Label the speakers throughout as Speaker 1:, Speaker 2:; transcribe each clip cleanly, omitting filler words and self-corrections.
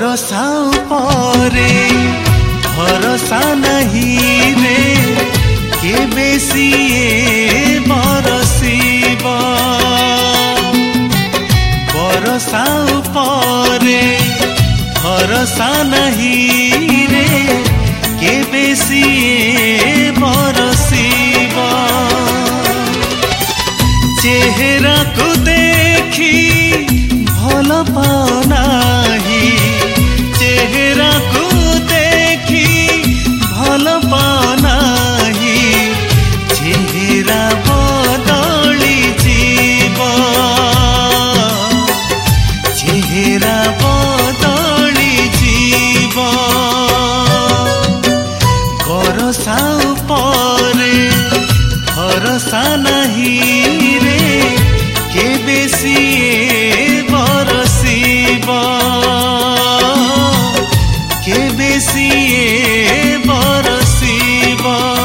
Speaker 1: भरोसा उपरे भरोसा नहीं रे केबे सिए बरसिब भरोसा उपरे भरोसा नहीं रे केबे सिए बरसिब चेहरा को देखी भल पानाही चेहरा को देखी भल पानाही चेहरा बदली जीव चेहरा बदली जीव भरोसा उपरे भरोसा नहीं रे केबे सिए बरसिब केबे सिए बरसिब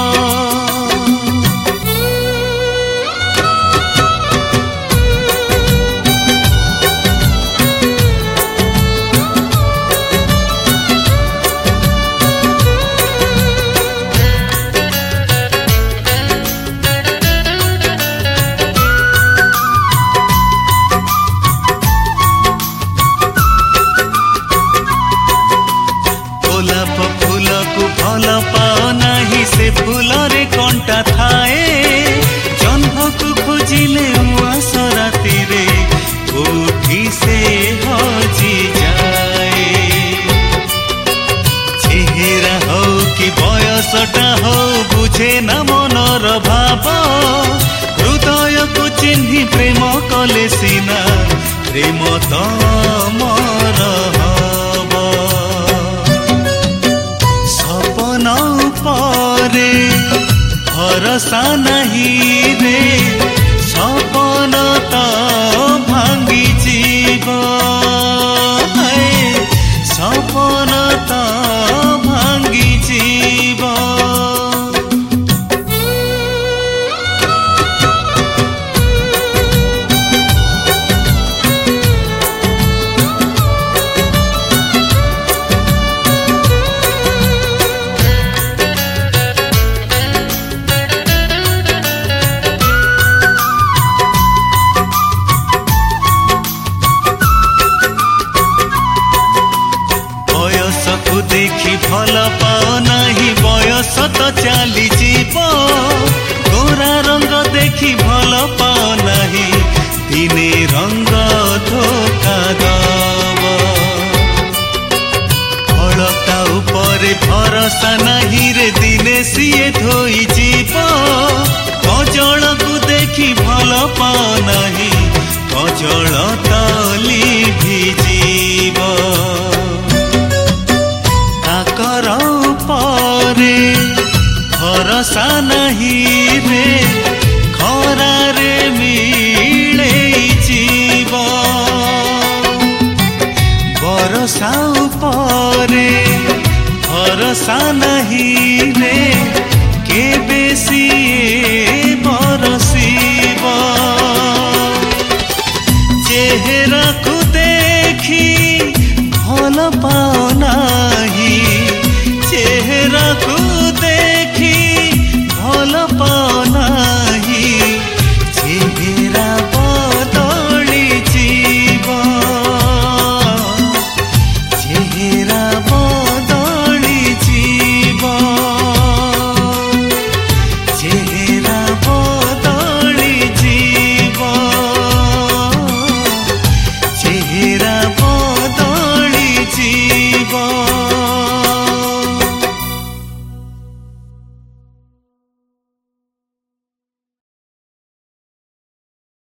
Speaker 1: से फूलरे कंटा थाए जन्म को खोजिले आसराती रे कोठी से हजी जाए चेहरा हो कि बयसटा हो बुझे न मनर भाव हृदय को चिन्ही प्रेम कले सीना प्रेम तमर हब सपन उपरे भरोसा नहीं रे सपन तो भांगी जीव सपन तो भांगी जीव देखी भल पाओ नहीं बयस तो चली जीव गोरा रंग देखी भल पाओ नहीं दिने रंग धोखा दब फलता उपरे भरोसा नहीं रे दिने सिए धोई जीव कजल को देखी भल पाओ नहीं कजल तली भिजीब उपरे भरोसा नहीं रे खरारे मिले जीव भरोसा उपरे भरोसा नहीं रे केबे सिए बरसिब चेहरा को देखी भल पाना